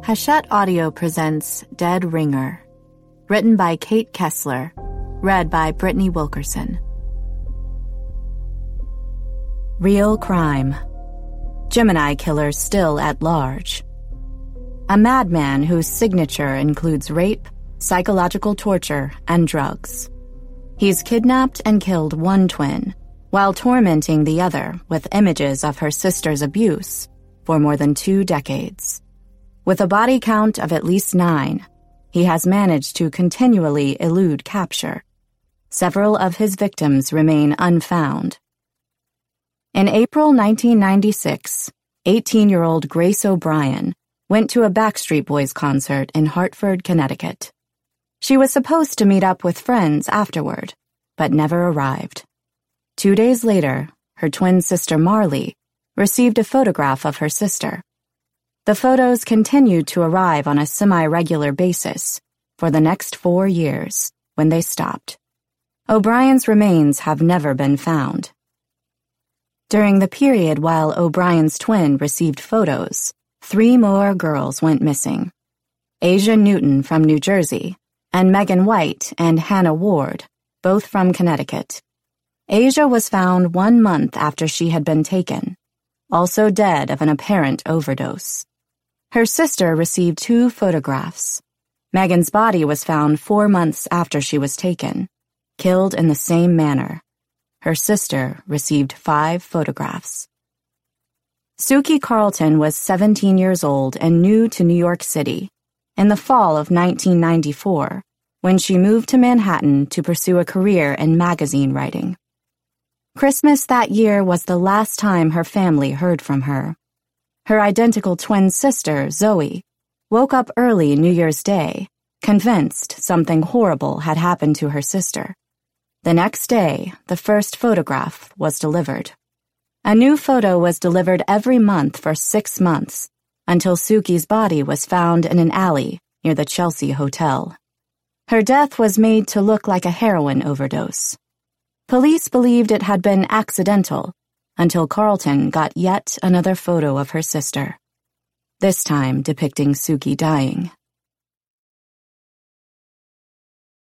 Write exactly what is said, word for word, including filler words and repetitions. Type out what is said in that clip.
Hachette Audio presents Dead Ringer, written by Kate Kessler, read by Brittany Wilkerson. Real crime. Gemini killer still at large. A madman whose signature includes rape, psychological torture, and drugs. He's kidnapped and killed one twin, while tormenting the other with images of her sister's abuse for more than two decades. With a body count of at least nine, he has managed to continually elude capture. Several of his victims remain unfound. In April nineteen ninety-six, eighteen-year-old Grace O'Brien went to a Backstreet Boys concert in Hartford, Connecticut. She was supposed to meet up with friends afterward, but never arrived. Two days later, her twin sister Marley received a photograph of her sister. The photos continued to arrive on a semi-regular basis for the next four years, when they stopped. O'Brien's remains have never been found. During the period while O'Brien's twin received photos, three more girls went missing. Asia Newton from New Jersey, and Megan White and Hannah Ward, both from Connecticut. Asia was found one month after she had been taken, also dead of an apparent overdose. Her sister received two photographs. Megan's body was found four months after she was taken, killed in the same manner. Her sister received five photographs. Suki Carlton was seventeen years old and new to New York City in the fall of nineteen ninety-four, when she moved to Manhattan to pursue a career in magazine writing. Christmas that year was the last time her family heard from her. Her identical twin sister, Zoe, woke up early New Year's Day, convinced something horrible had happened to her sister. The next day, the first photograph was delivered. A new photo was delivered every month for six months, until Suki's body was found in an alley near the Chelsea Hotel. Her death was made to look like a heroin overdose. Police believed it had been accidental, until Carlton got yet another photo of her sister, this time depicting Suki dying.